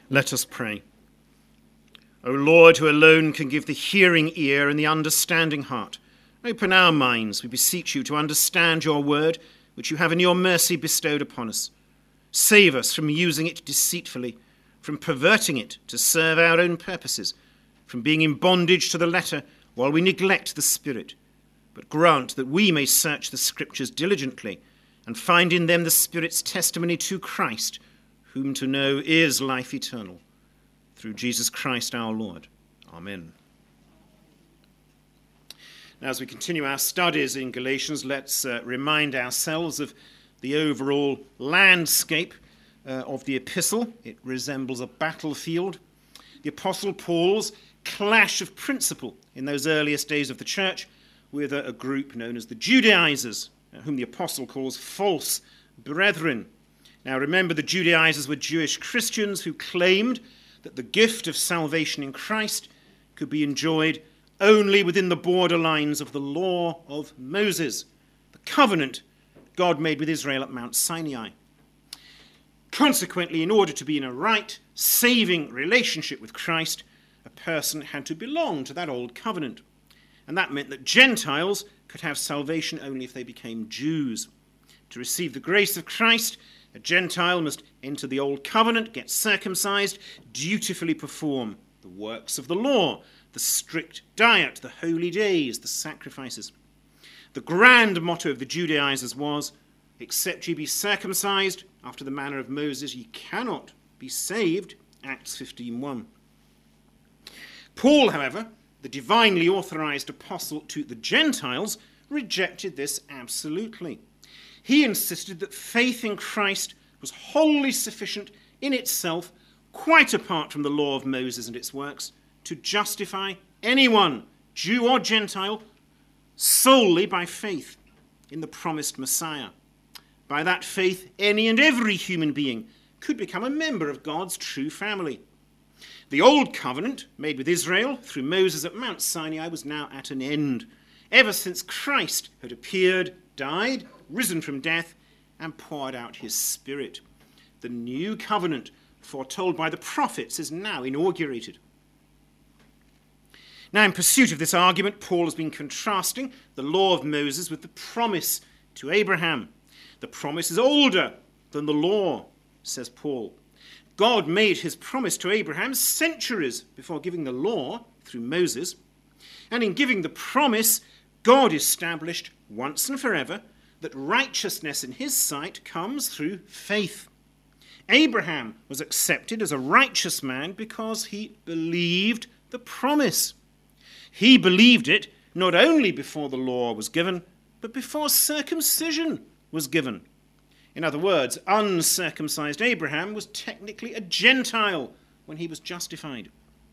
Let us pray. O Lord, who alone can give the hearing ear and the understanding heart, open our minds, we beseech you, to understand your word, which you have in your mercy bestowed upon us. Save us from using it deceitfully, from perverting it to serve our own purposes, from being in bondage to the letter while we neglect the spirit. But grant that we may search the scriptures diligently and find in them the Spirit's testimony to Christ, whom to know is life eternal. Through Jesus Christ our Lord. Amen. Now, as we continue our studies in Galatians, let's remind ourselves of the overall landscape of the epistle. It resembles a battlefield. The Apostle Paul's clash of principle in those earliest days of the church with a group known as the Judaizers, whom the apostle calls false brethren. Now remember, the Judaizers were Jewish Christians who claimed that the gift of salvation in Christ could be enjoyed only within the borderlines of the law of Moses, the covenant God made with Israel at Mount Sinai. Consequently, in order to be in a right, saving relationship with Christ, a person had to belong to that old covenant. And that meant that Gentiles could have salvation only if they became Jews. To receive the grace of Christ, a Gentile must enter the old covenant, get circumcised, dutifully perform the works of the law, the strict diet, the holy days, the sacrifices. The grand motto of the Judaizers was, except ye be circumcised after the manner of Moses, ye cannot be saved, Acts 15:1. Paul, however, the divinely authorized apostle to the Gentiles, rejected this absolutely. He insisted that faith in Christ was wholly sufficient in itself, quite apart from the law of Moses and its works, to justify anyone, Jew or Gentile, solely by faith in the promised Messiah. By that faith, any and every human being could become a member of God's true family. The old covenant, made with Israel through Moses at Mount Sinai, was now at an end, ever since Christ had appeared, died, risen from death, and poured out his Spirit. The new covenant, foretold by the prophets, is now inaugurated. Now, in pursuit of this argument, Paul has been contrasting the law of Moses with the promise to Abraham. The promise is older than the law, says Paul. God made his promise to Abraham centuries before giving the law through Moses. And in giving the promise, God established once and forever that righteousness in his sight comes through faith. Abraham was accepted as a righteous man because he believed the promise. He believed it not only before the law was given, but before circumcision was given. In other words, uncircumcised Abraham was technically a Gentile when he was justified.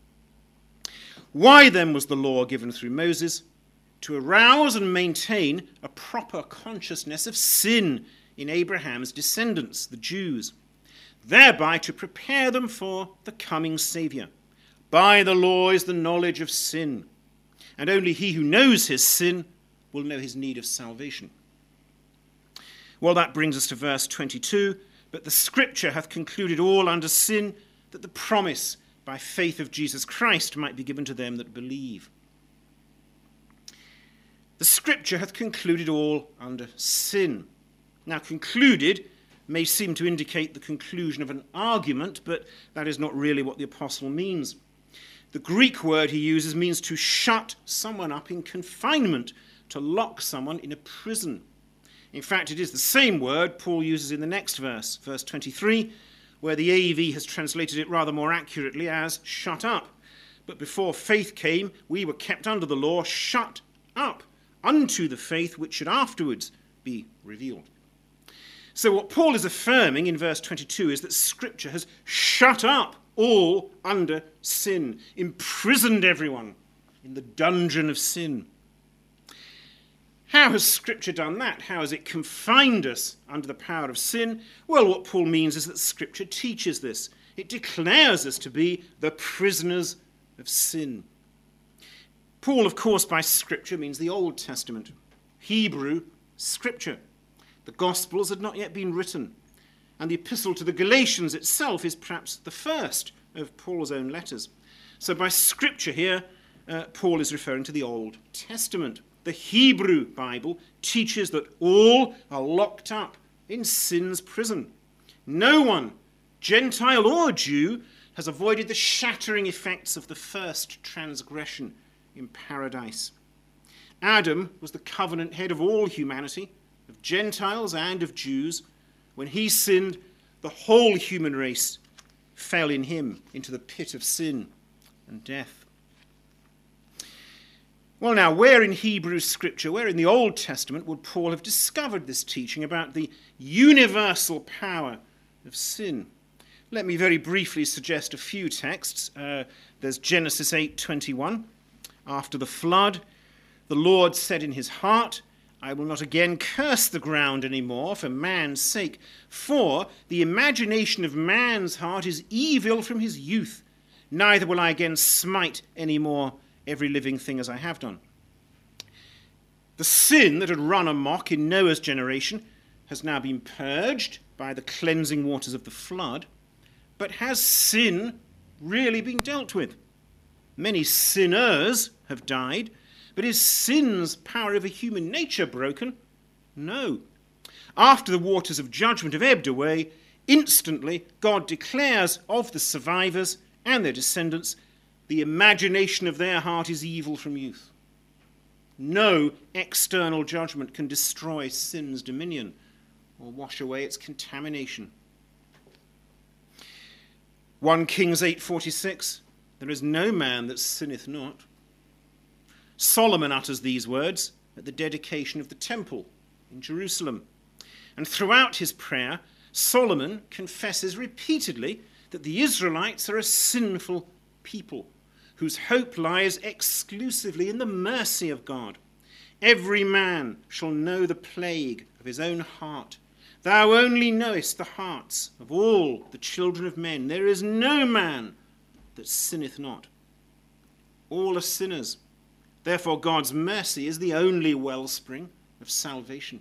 Why then was the law given through Moses? To arouse and maintain a proper consciousness of sin in Abraham's descendants, the Jews, thereby to prepare them for the coming Saviour. By the law is the knowledge of sin, and only he who knows his sin will know his need of salvation. Well, that brings us to verse 22. But the Scripture hath concluded all under sin, that the promise by faith of Jesus Christ might be given to them that believe. The Scripture hath concluded all under sin. Now, concluded may seem to indicate the conclusion of an argument, but that is not really what the apostle means. The Greek word he uses means to shut someone up in confinement, to lock someone in a prison. In fact, it is the same word Paul uses in the next verse, verse 23, where the AV has translated it rather more accurately as shut up. But before faith came, we were kept under the law, shut up unto the faith which should afterwards be revealed. So what Paul is affirming in verse 22 is that Scripture has shut up all under sin, imprisoned everyone in the dungeon of sin. How has Scripture done that? How has it confined us under the power of sin? Well, what Paul means is that Scripture teaches this. It declares us to be the prisoners of sin. Paul, of course, by Scripture means the Old Testament, Hebrew Scripture. The Gospels had not yet been written, and the epistle to the Galatians itself is perhaps the first of Paul's own letters. So by Scripture here, Paul is referring to the Old Testament. The Hebrew Bible teaches that all are locked up in sin's prison. No one, Gentile or Jew, has avoided the shattering effects of the first transgression in paradise. Adam was the covenant head of all humanity, of Gentiles and of Jews. When he sinned, the whole human race fell in him into the pit of sin and death. Well, now, where in Hebrew Scripture, where in the Old Testament would Paul have discovered this teaching about the universal power of sin? Let me very briefly suggest a few texts. There's Genesis 8:21. After the flood, the Lord said in his heart, I will not again curse the ground anymore for man's sake, for the imagination of man's heart is evil from his youth. Neither will I again smite any more every living thing as I have done. The sin that had run amok in Noah's generation has now been purged by the cleansing waters of the flood. But has sin really been dealt with? Many sinners have died, but is sin's power over human nature broken? No. After the waters of judgment have ebbed away, instantly God declares of the survivors and their descendants, the imagination of their heart is evil from youth. No external judgment can destroy sin's dominion or wash away its contamination. 1 Kings 8:46, there is no man that sinneth not. Solomon utters these words at the dedication of the temple in Jerusalem. And throughout his prayer, Solomon confesses repeatedly that the Israelites are a sinful people whose hope lies exclusively in the mercy of God. Every man shall know the plague of his own heart. Thou only knowest the hearts of all the children of men. There is no man that sinneth not. All are sinners. Therefore God's mercy is the only wellspring of salvation.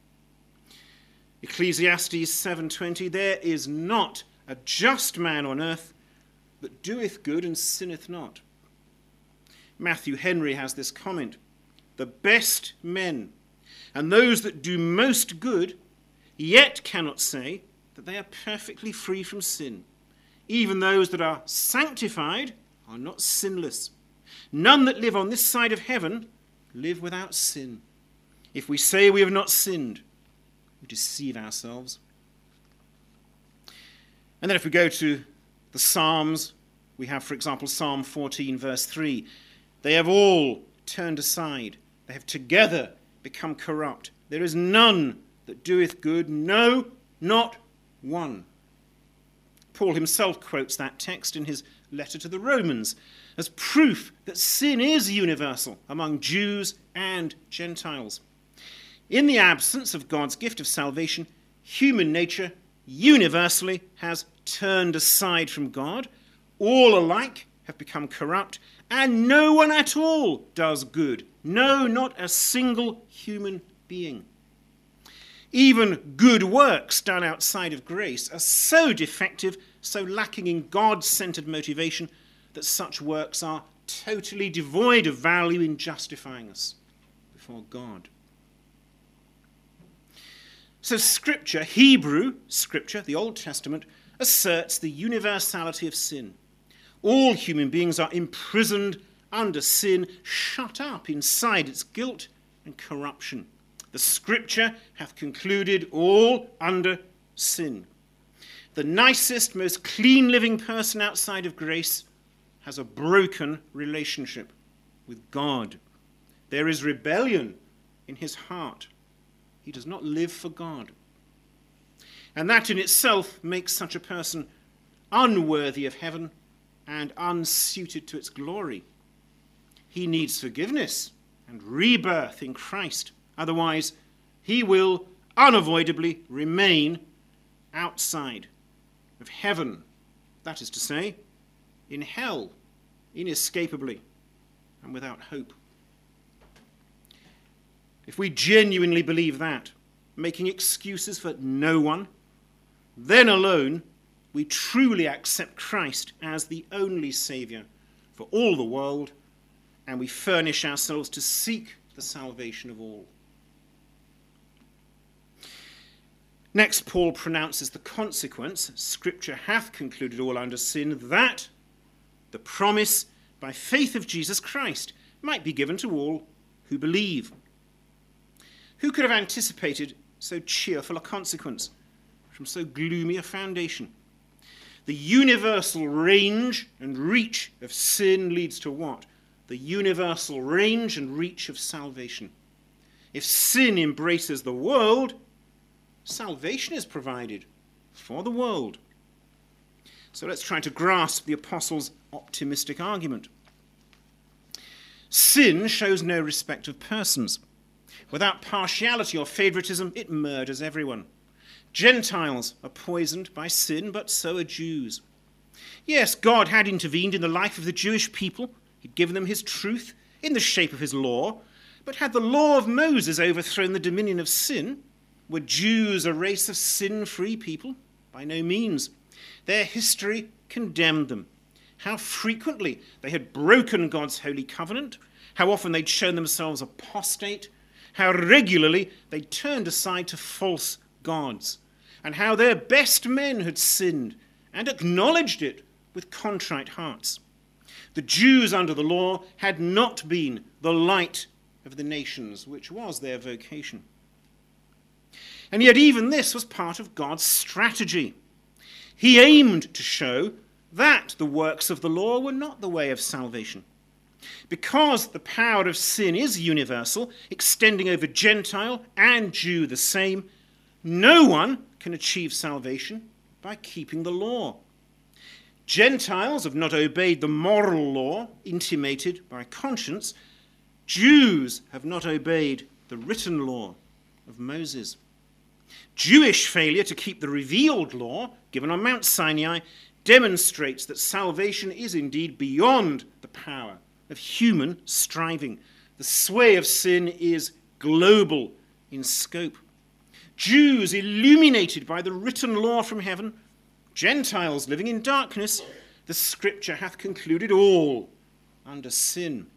Ecclesiastes 7:20, there is not a just man on earth that doeth good and sinneth not. Matthew Henry has this comment, the best men and those that do most good yet cannot say that they are perfectly free from sin. Even those that are sanctified are not sinless. None that live on this side of heaven live without sin. If we say we have not sinned, we deceive ourselves. And then if we go to the Psalms, we have, for example, Psalm 14, verse 3. They have all turned aside. They have together become corrupt. There is none that doeth good, no, not one. Paul himself quotes that text in his letter to the Romans as proof that sin is universal among Jews and Gentiles. In the absence of God's gift of salvation, human nature universally has turned aside from God. All alike have become corrupt, and no one at all does good. No, not a single human being. Even good works done outside of grace are so defective, so lacking in God-centered motivation, that such works are totally devoid of value in justifying us before God. So Scripture, Hebrew Scripture, the Old Testament, asserts the universality of sin. All human beings are imprisoned under sin, shut up inside its guilt and corruption. The Scripture hath concluded all under sin. The nicest, most clean-living person outside of grace has a broken relationship with God. There is rebellion in his heart. He does not live for God. And that in itself makes such a person unworthy of heaven and unsuited to its glory. He needs forgiveness and rebirth in Christ. Otherwise, he will unavoidably remain outside of heaven. That is to say, in hell, inescapably and without hope. If we genuinely believe that, making excuses for no one, then alone we truly accept Christ as the only Saviour for all the world, and we furnish ourselves to seek the salvation of all. Next, Paul pronounces the consequence, Scripture hath concluded all under sin, that the promise by faith of Jesus Christ might be given to all who believe. Who could have anticipated so cheerful a consequence from so gloomy a foundation? The universal range and reach of sin leads to what? The universal range and reach of salvation. If sin embraces the world, salvation is provided for the world. So let's try to grasp the apostle's optimistic argument. Sin shows no respect of persons. Without partiality or favoritism, it murders everyone. Gentiles are poisoned by sin, but so are Jews. Yes, God had intervened in the life of the Jewish people. He'd given them his truth in the shape of his law. But had the law of Moses overthrown the dominion of sin? Were Jews a race of sin-free people? By no means. Their history condemned them. How frequently they had broken God's holy covenant, how often they'd shown themselves apostate, how regularly they turned aside to false gods, and how their best men had sinned and acknowledged it with contrite hearts. The Jews under the law had not been the light of the nations, which was their vocation. And yet even this was part of God's strategy. He aimed to show that the works of the law were not the way of salvation. Because the power of sin is universal, extending over Gentile and Jew the same, no one can achieve salvation by keeping the law. Gentiles have not obeyed the moral law intimated by conscience. Jews have not obeyed the written law of Moses. Jewish failure to keep the revealed law given on Mount Sinai demonstrates that salvation is indeed beyond the power of human striving. The sway of sin is global in scope. Jews illuminated by the written law from heaven, Gentiles living in darkness, the Scripture hath concluded all under sin.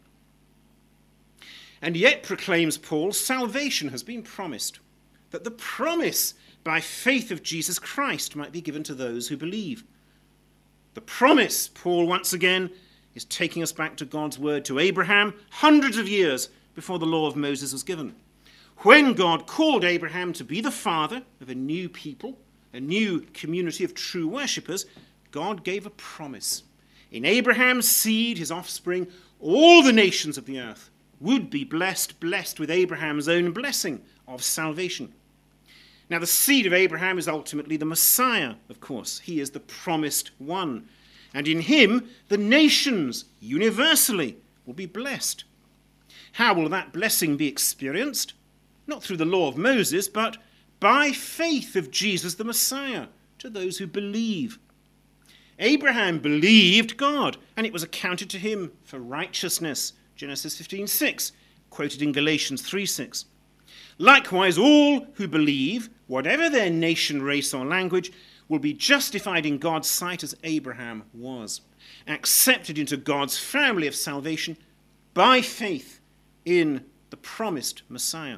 And yet, proclaims Paul, salvation has been promised, that the promise by faith of Jesus Christ might be given to those who believe. The promise, Paul once again, is taking us back to God's word to Abraham hundreds of years before the law of Moses was given. When God called Abraham to be the father of a new people, a new community of true worshippers, God gave a promise. In Abraham's seed, his offspring, all the nations of the earth would be blessed with Abraham's own blessing of salvation. Now, the seed of Abraham is ultimately the Messiah, of course. He is the promised one. And in him, the nations universally will be blessed. How will that blessing be experienced? Not through the law of Moses, but by faith of Jesus the Messiah to those who believe. Abraham believed God, and it was accounted to him for righteousness. Genesis 15:6, quoted in Galatians 3:6. Likewise, all who believe, whatever their nation, race, or language, will be justified in God's sight as Abraham was, accepted into God's family of salvation by faith in the promised Messiah.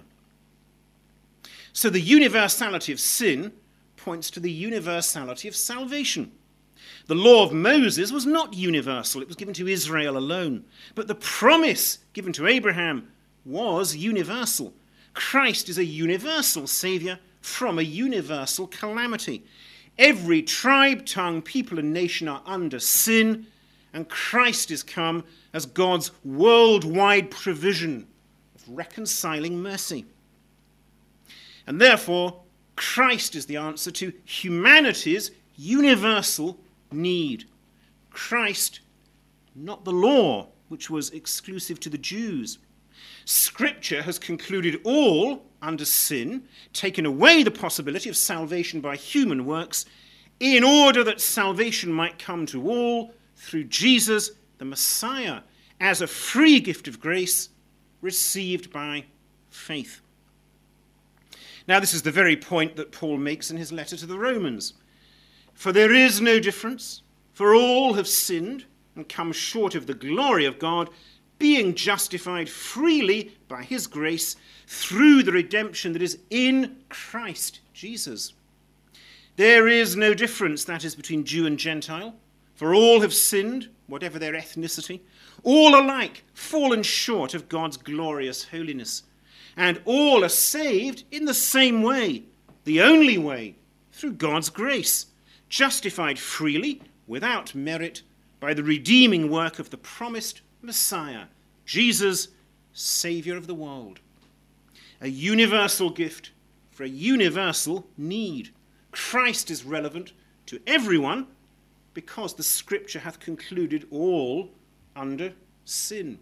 So the universality of sin points to the universality of salvation. The law of Moses was not universal. It was given to Israel alone. But the promise given to Abraham was universal. Christ is a universal Saviour from a universal calamity. Every tribe, tongue, people, and nation are under sin, and Christ is come as God's worldwide provision of reconciling mercy. And therefore, Christ is the answer to humanity's universal need. Christ, not the law, which was exclusive to the Jews. Scripture has concluded all under sin, taken away the possibility of salvation by human works, in order that salvation might come to all through Jesus, the Messiah, as a free gift of grace received by faith. Now, this is the very point that Paul makes in his letter to the Romans. For there is no difference, for all have sinned and come short of the glory of God, being justified freely by his grace through the redemption that is in Christ Jesus. There is no difference, that is, between Jew and Gentile, for all have sinned, whatever their ethnicity, all alike fallen short of God's glorious holiness, and all are saved in the same way, the only way, through God's grace, justified freely, without merit, by the redeeming work of the promised Messiah, Jesus, Saviour of the world. A universal gift for a universal need. Christ is relevant to everyone because the Scripture hath concluded all under sin.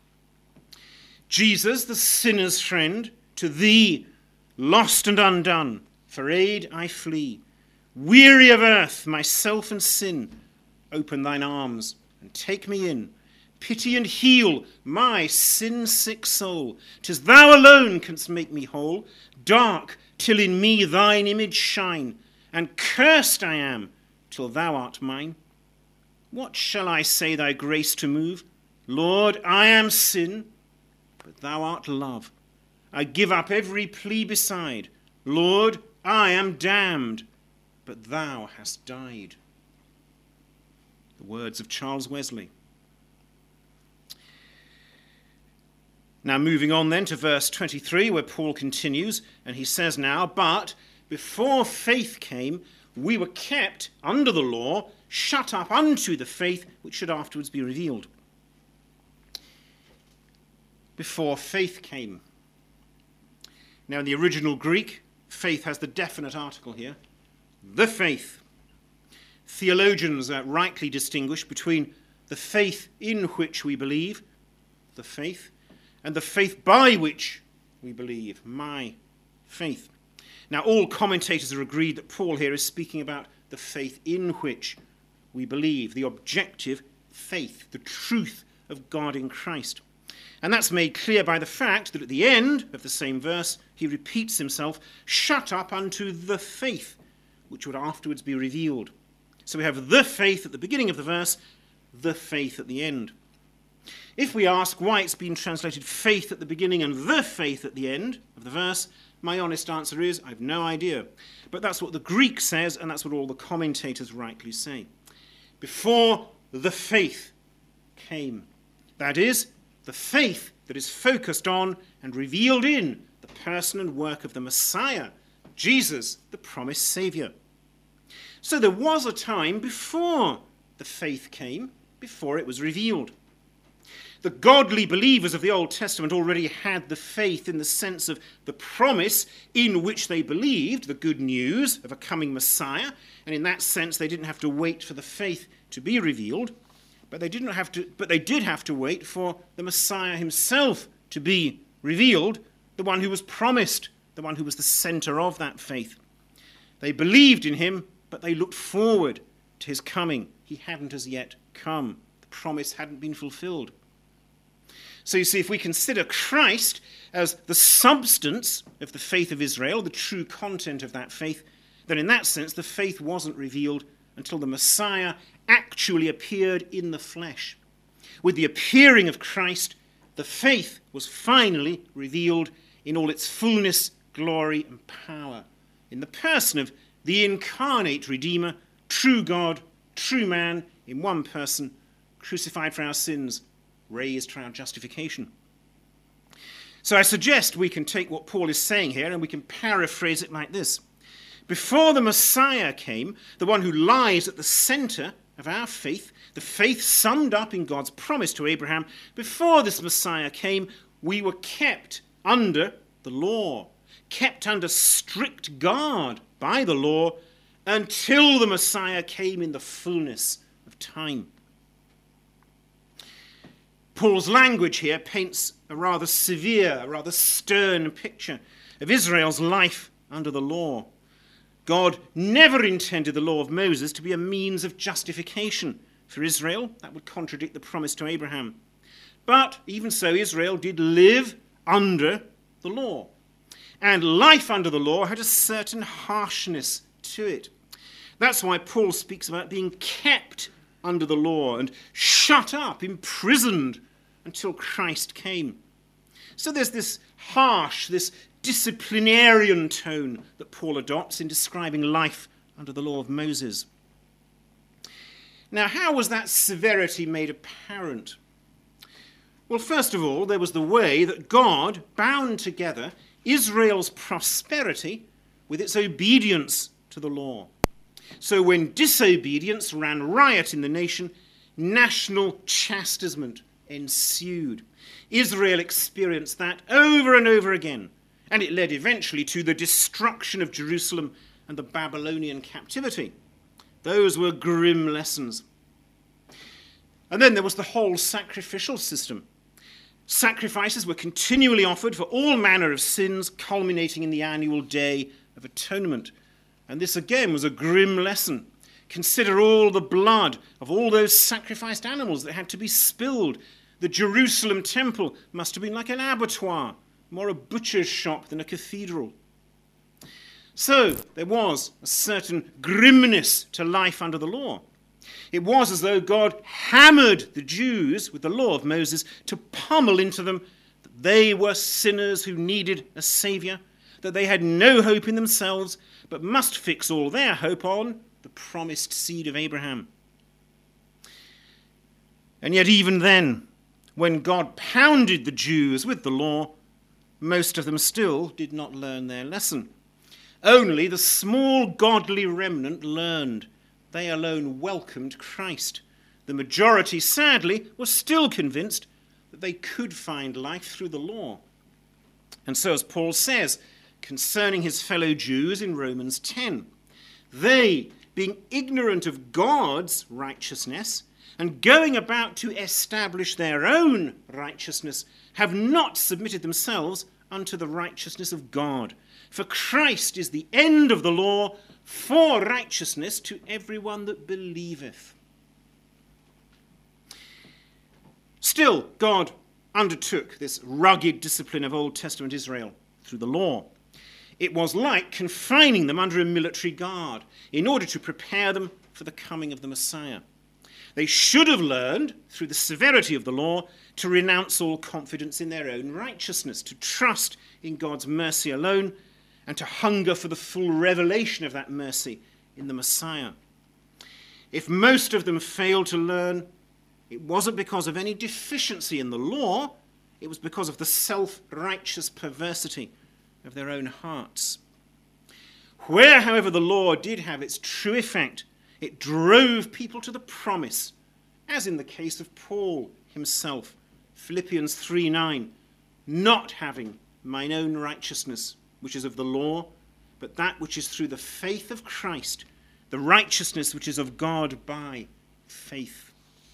Jesus, the sinner's friend, to thee, lost and undone, for aid I flee. Weary of earth, myself and sin, open thine arms and take me in. Pity and heal my sin-sick soul. 'Tis thou alone canst make me whole. Dark, till in me thine image shine, and cursed I am till thou art mine. What shall I say thy grace to move? Lord, I am sin, but thou art love. I give up every plea beside. Lord, I am damned, but thou hast died. The words of Charles Wesley. Now moving on then to verse 23, where Paul continues, and he says now, but before faith came, we were kept under the law, shut up unto the faith which should afterwards be revealed. Before faith came. Now in the original Greek, faith has the definite article here, the faith. Theologians rightly distinguish between the faith in which we believe, the faith, and the faith by which we believe, my faith. Now, all commentators are agreed that Paul here is speaking about the faith in which we believe, the objective faith, the truth of God in Christ. And that's made clear by the fact that at the end of the same verse, he repeats himself, shut up unto the faith, which would afterwards be revealed. So we have the faith at the beginning of the verse, the faith at the end. If we ask why it's been translated faith at the beginning and the faith at the end of the verse, my honest answer is, I've no idea. But that's what the Greek says, and that's what all the commentators rightly say. Before the faith came. That is, the faith that is focused on and revealed in the person and work of the Messiah, Jesus, the promised Saviour. So there was a time before the faith came, before it was revealed. The godly believers of the Old Testament already had the faith in the sense of the promise in which they believed, the good news of a coming Messiah, and in that sense they didn't have to wait for the faith to be revealed, but they did have to wait for the Messiah himself to be revealed, the one who was promised, the one who was the center of that faith. They believed in him, but they looked forward to his coming. He hadn't as yet come. The promise hadn't been fulfilled. So you see, if we consider Christ as the substance of the faith of Israel, the true content of that faith, then in that sense the faith wasn't revealed until the Messiah actually appeared in the flesh. With the appearing of Christ, the faith was finally revealed in all its fullness, glory, and power, in the person of the incarnate Redeemer, true God, true man, in one person, crucified for our sins, raised for our justification. So I suggest we can take what Paul is saying here and we can paraphrase it like this. Before the Messiah came, the one who lies at the center of our faith, the faith summed up in God's promise to Abraham, before this Messiah came, we were kept under the law, kept under strict guard by the law until the Messiah came in the fullness of time. Paul's language here paints a rather severe, a rather stern picture of Israel's life under the law. God never intended the law of Moses to be a means of justification for Israel. That would contradict the promise to Abraham. But even so, Israel did live under the law. And life under the law had a certain harshness to it. That's why Paul speaks about being kept under the law and shut up, imprisoned until Christ came. So there's this harsh, this disciplinarian tone that Paul adopts in describing life under the law of Moses. Now, how was that severity made apparent? Well, first of all, there was the way that God bound together Israel's prosperity with its obedience to the law. So when disobedience ran riot in the nation, national chastisement ensued. Israel experienced that over and over again, and it led eventually to the destruction of Jerusalem and the Babylonian captivity. Those were grim lessons. And then there was the whole sacrificial system. Sacrifices were continually offered for all manner of sins, culminating in the annual Day of Atonement. And this again was a grim lesson. Consider all the blood of all those sacrificed animals that had to be spilled. The Jerusalem temple must have been like an abattoir, more a butcher's shop than a cathedral. So there was a certain grimness to life under the law. It was as though God hammered the Jews with the law of Moses to pummel into them that they were sinners who needed a saviour, that they had no hope in themselves, but must fix all their hope on the promised seed of Abraham. And yet even then, when God pounded the Jews with the law, most of them still did not learn their lesson. Only the small godly remnant learned. They alone welcomed Christ. The majority, sadly, was still convinced that they could find life through the law. And so, as Paul says concerning his fellow Jews in Romans 10, they, being ignorant of God's righteousness and going about to establish their own righteousness, have not submitted themselves unto the righteousness of God. For Christ is the end of the law for righteousness to everyone that believeth. Still, God undertook this rugged discipline of Old Testament Israel through the law. It was like confining them under a military guard in order to prepare them for the coming of the Messiah. They should have learned, through the severity of the law, to renounce all confidence in their own righteousness, to trust in God's mercy alone, and to hunger for the full revelation of that mercy in the Messiah. If most of them failed to learn, it wasn't because of any deficiency in the law, it was because of the self-righteous perversity of their own hearts. Where, however, the law did have its true effect, it drove people to the promise, as in the case of Paul himself. Philippians 3:9, not having mine own righteousness, which is of the law, but that which is through the faith of Christ, the righteousness which is of God by faith.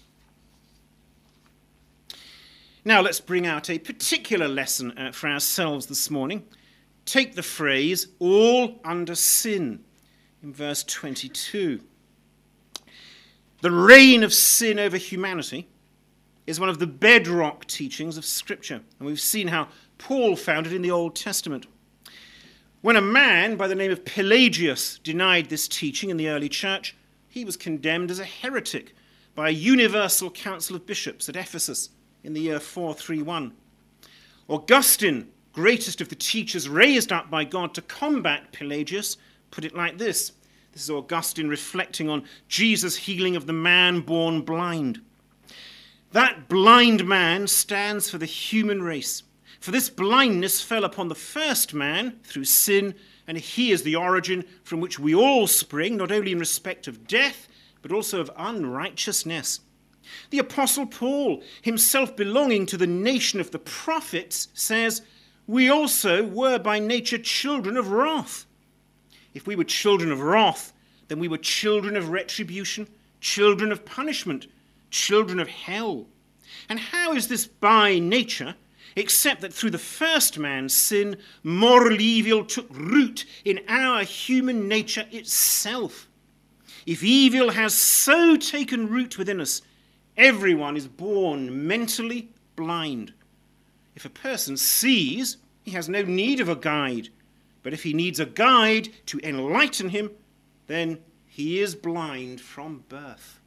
Now let's bring out a particular lesson for ourselves this morning. Take the phrase, all under sin, in verse 22. The reign of sin over humanity is one of the bedrock teachings of Scripture, and we've seen how Paul found it in the Old Testament. When a man by the name of Pelagius denied this teaching in the early church, he was condemned as a heretic by a universal council of bishops at Ephesus in the year 431. Augustine, greatest of the teachers raised up by God to combat Pelagius, put it like this. This is Augustine reflecting on Jesus' healing of the man born blind. That blind man stands for the human race. For this blindness fell upon the first man through sin, and he is the origin from which we all spring, not only in respect of death, but also of unrighteousness. The Apostle Paul, himself belonging to the nation of the prophets, says, we also were by nature children of wrath. If we were children of wrath, then we were children of retribution, children of punishment, children of hell. And how is this by nature, except that through the first man's sin, moral evil took root in our human nature itself? If evil has so taken root within us, everyone is born mentally blind. If a person sees, he has no need of a guide. But if he needs a guide to enlighten him, then he is blind from birth.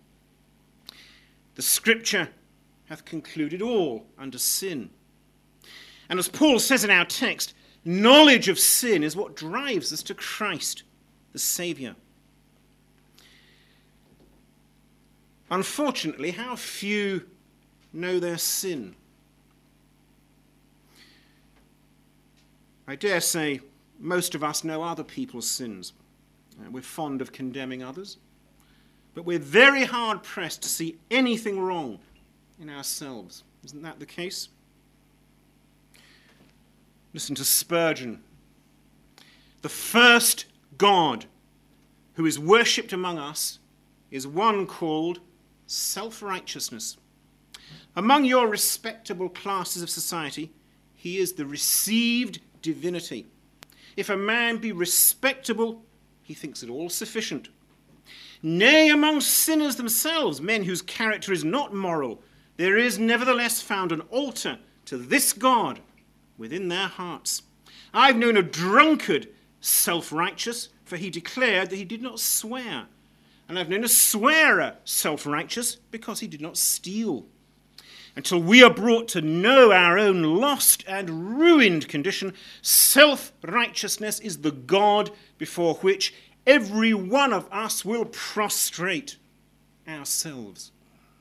The Scripture hath concluded all under sin. And as Paul says in our text, knowledge of sin is what drives us to Christ, the Saviour. Unfortunately, how few know their sin. I dare say most of us know other people's sins. We're fond of condemning others, but we're very hard-pressed to see anything wrong in ourselves. Isn't that the case? Listen to Spurgeon. The first God who is worshipped among us is one called self-righteousness. Among your respectable classes of society, he is the received divinity. If a man be respectable, he thinks it all sufficient. Nay, among sinners themselves, men whose character is not moral, there is nevertheless found an altar to this God within their hearts. I've known a drunkard self-righteous, for he declared that he did not swear. And I've known a swearer self-righteous, because he did not steal. Until we are brought to know our own lost and ruined condition, self-righteousness is the God before which every one of us will prostrate ourselves.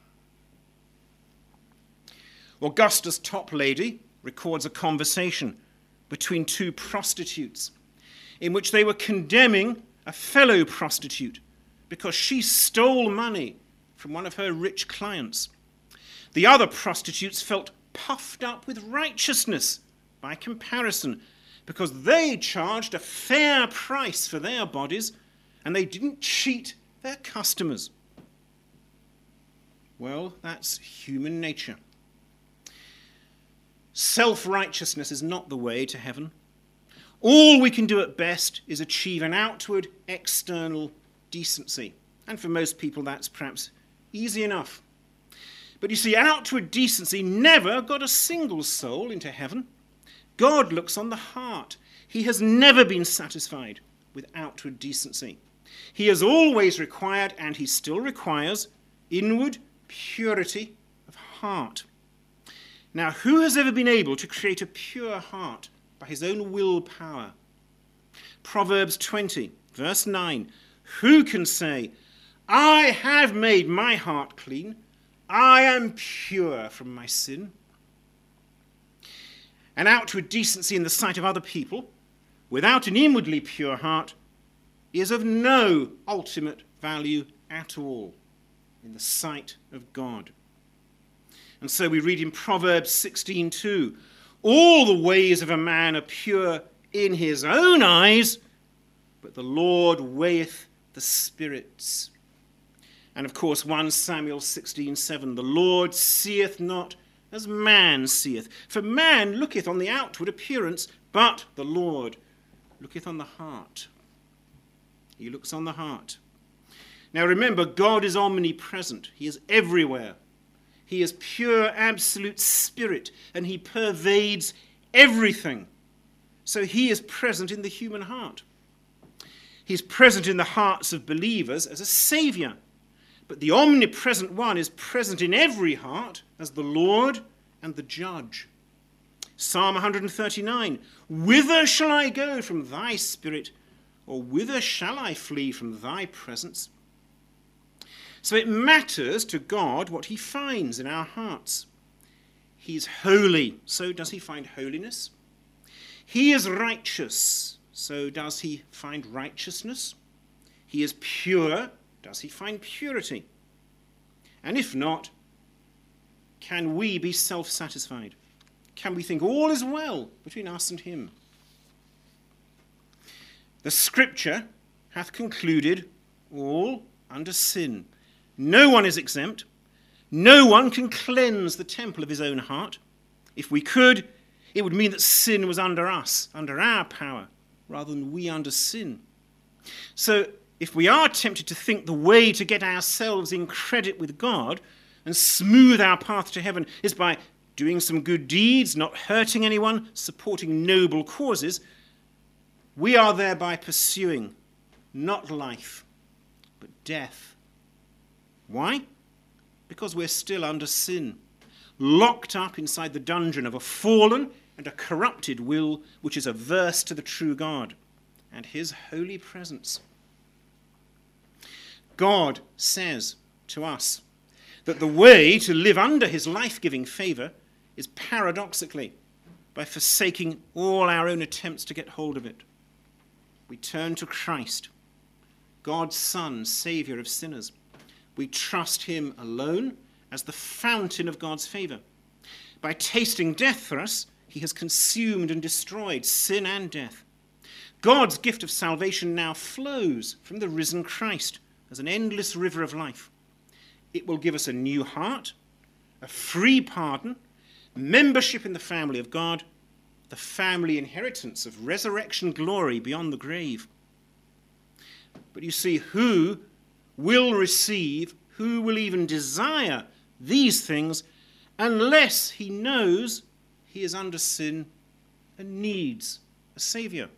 Augustus Toplady records a conversation between two prostitutes in which they were condemning a fellow prostitute because she stole money from one of her rich clients. The other prostitutes felt puffed up with righteousness by comparison because they charged a fair price for their bodies and they didn't cheat their customers. Well, that's human nature. Self-righteousness is not the way to heaven. All we can do at best is achieve an outward, external decency. And for most people, that's perhaps easy enough. But you see, outward decency never got a single soul into heaven. God looks on the heart. He has never been satisfied with outward decency. He has always required, and he still requires, inward purity of heart. Now, who has ever been able to create a pure heart by his own willpower? Proverbs 20, verse 9. Who can say, I have made my heart clean, I am pure from my sin? An outward decency in the sight of other people, without an inwardly pure heart, is of no ultimate value at all in the sight of God. And so we read in Proverbs 16:2, all the ways of a man are pure in his own eyes, but the Lord weigheth the spirits. And of course, 1 Samuel 16:7, the Lord seeth not as man seeth. For man looketh on the outward appearance, but the Lord looketh on the heart. He looks on the heart. Now remember, God is omnipresent. He is everywhere. He is pure, absolute spirit, and he pervades everything. So he is present in the human heart. He's present in the hearts of believers as a saviour. But the omnipresent one is present in every heart as the Lord and the judge. Psalm 139, whither shall I go from thy spirit, or whither shall I flee from thy presence? So it matters to God what he finds in our hearts. He's holy, so does he find holiness? He is righteous, so does he find righteousness? He is pure, does he find purity? And if not, can we be self-satisfied? Can we think all is well between us and him? The Scripture hath concluded all under sin. No one is exempt. No one can cleanse the temple of his own heart. If we could, it would mean that sin was under us, under our power, rather than we under sin. So if we are tempted to think the way to get ourselves in credit with God and smooth our path to heaven is by doing some good deeds, not hurting anyone, supporting noble causes, we are thereby pursuing not life, but death. Why? Because we're still under sin, locked up inside the dungeon of a fallen and a corrupted will which is averse to the true God and his holy presence. God says to us that the way to live under his life-giving favour is paradoxically by forsaking all our own attempts to get hold of it. We turn to Christ, God's Son, Saviour of sinners. We trust him alone as the fountain of God's favour. By tasting death for us, he has consumed and destroyed sin and death. God's gift of salvation now flows from the risen Christ as an endless river of life. It will give us a new heart, a free pardon, membership in the family of God, the family inheritance of resurrection glory beyond the grave. But you see, who will receive, who will even desire these things unless he knows he is under sin and needs a saviour?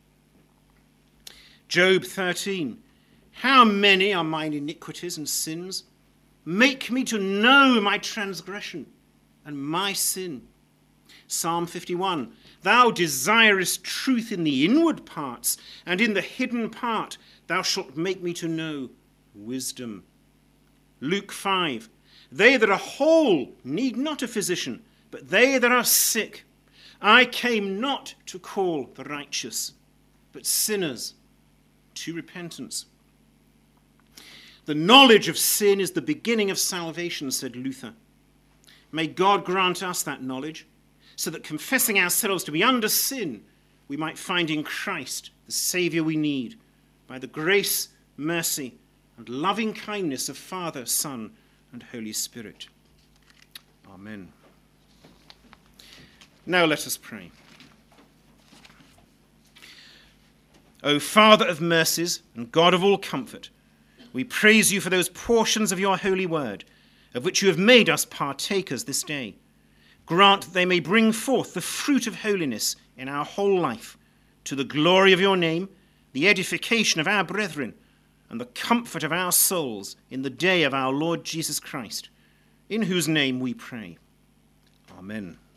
Job 13. How many are mine iniquities and sins? Make me to know my transgression and my sin. Psalm 51. Thou desirest truth in the inward parts, and in the hidden part thou shalt make me to know wisdom. Luke 5. They that are whole need not a physician, but they that are sick. I came not to call the righteous, but sinners to repentance. The knowledge of sin is the beginning of salvation, said Luther. May God grant us that knowledge, so that confessing ourselves to be under sin, we might find in Christ the Saviour we need, by the grace, mercy, and loving kindness of Father, Son, and Holy Spirit. Amen. Now let us pray. O Father of mercies and God of all comfort, we praise you for those portions of your holy word, of which you have made us partakers this day. Grant that they may bring forth the fruit of holiness in our whole life, to the glory of your name, the edification of our brethren, and the comfort of our souls in the day of our Lord Jesus Christ, in whose name we pray. Amen.